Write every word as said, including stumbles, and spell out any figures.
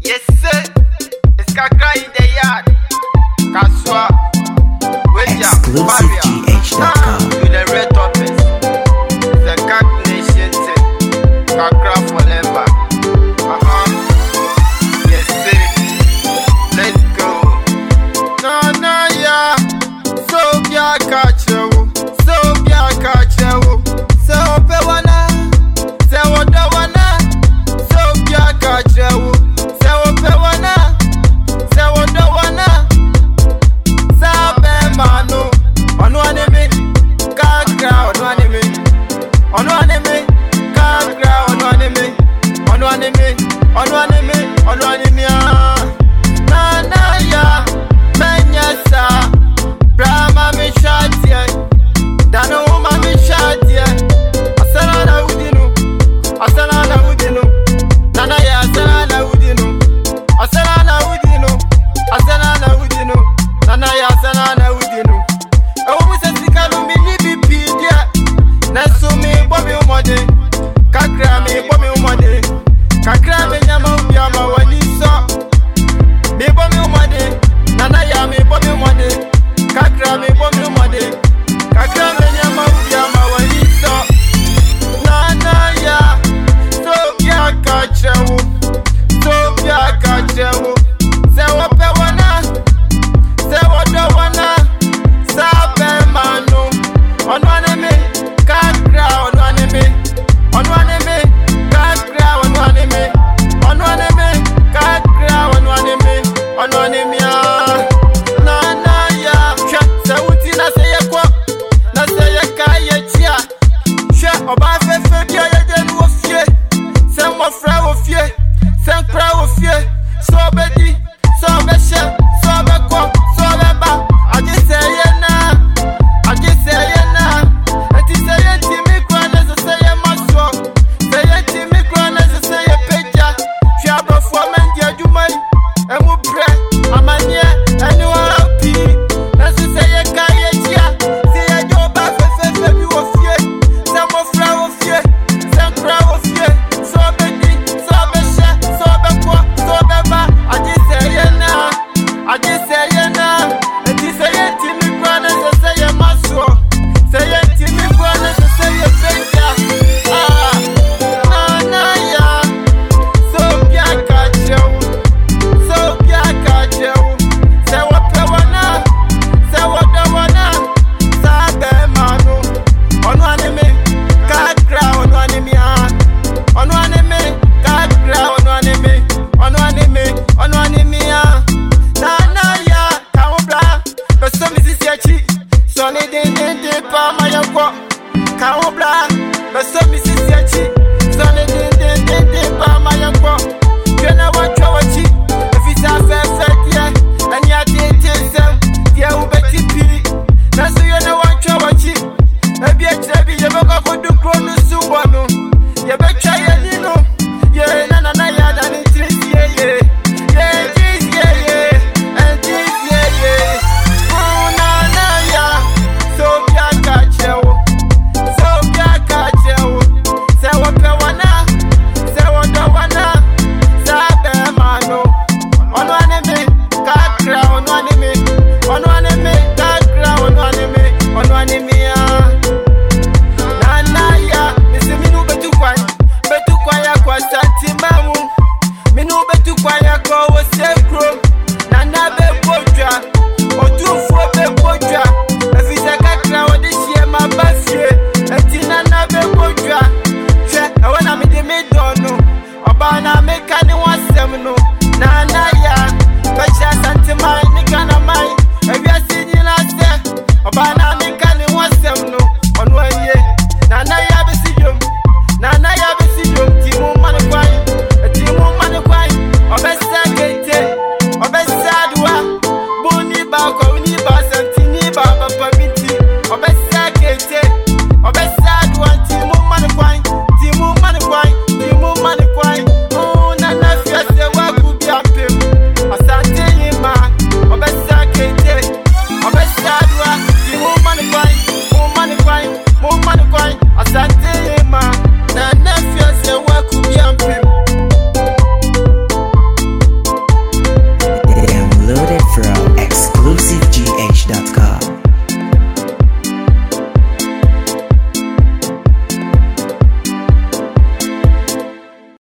Yes, sir. It's Kakra in the yard. Kaswa. exclusive G H dot com. To the red office. The Kak Nation. Kakra forever. Uh-huh. Yes, sir. Let's go. No, no, yeah. So, yeah, catch you. So, yeah, catch you. So, Pewana. So, Dawana. So, yeah, catch you. So, Pewana. So, Dawana. Sabe manu. Onu anime. Kakra, onu anime. Onu anime. Kakra, onu anime. Onu anime. Onu anime. Onu anime. Na, na, ya. Menyasa. Brahma mi shatia. Dano uma mi shatia. Asala na udinu. Asala na udinu. Nana ya asala na udinu. Asala na udinu. Asala na udinu. Nana ya asala na udinu. Ewu mi se sikalu mi libi pidia. Nesu mi bomi umode. Kakra mi bomi umode. Kakra mi nyama ubiyama waniso. Mi bomi umode. Nana ya mi bomi umode. Kakra mi bomi umode. Kakra mi nyama ubiyama waniso. Nana ya. So ya kachewu. So ya kachewu. Se wape wana. Se wado wana. Sabe manu. Onu anime. Kakra onu anime. Onu anime. Kakra onu anime. Onu anime. Kakra onu anime. Onu anime ya. Na na ya. She se uti na se ye kwa. Na se ye ka ye chia. She oba fe fe bia ye de nu ofie. Se mo fra ofie. Se nkra ofie. So bedi. So be she. So be kwa. So be ba. Aji se ye na. Aji se ye na. Eti se ye ti mi kwa na se se ye maso. Se ye ti mi kwa na se se ye peja. She abrofo mendi adumai. Emu bre. Amanye. Anywa pi. Na se se ye ka ye chia. Se ye jo ba fe fe fe bi ofie. Se mo fra ofie. Se nkra ofie. So be di. So be she. So be kwa. So be ba. Aji se ye na. Aji se ye na. Eti se ye ti mi kwa na se se ye maso. Se ye ti mi kwa na se se ye peja. Ah. Na na ya. So bia kachewu. So bia kachewu. Se wape wana. Se wada wana. Sabe manu. Onu anime. Kakra onu anime ya. Onu anime. Kakra onu anime. Onu anime. Onu anime ya. Na na ya. Kaubla. Beso mi sisi echi. Soni din din din pa mayakwa. Kaubla. Beso mi sisi echi. Soni din din din din pa mayakwa. Kena wachwa wachi. Efisa fe fe die. Anya di di sem. Die ubeti pili. Nasu yena wachwa wachi. Ebi echi ebi yebe kwa kudu kronu suwanu. Yebe cha ye nino. Ye na na na ya da ni trisi ye ye. Ye jis ye ye. And jis ye ye. Oh na na ya. So bia kachewu. So bia kachewu. Se wape wana. Se wada wana. Sabe manu. Onu anime. Kakra onu anime. Onu anime. Kakra onu anime. Onu anime ya. Na na ya. Misi minu betu kwa. Betu kwa ya kwa sati mamu. Minu betu kwa ya kwa wosekro. Na na be podra. Otufo be podra. Efise kakra odishie mabafie. Eti na na be podra. She ewe na mi di mi dono. Oba na meka ni wasem no.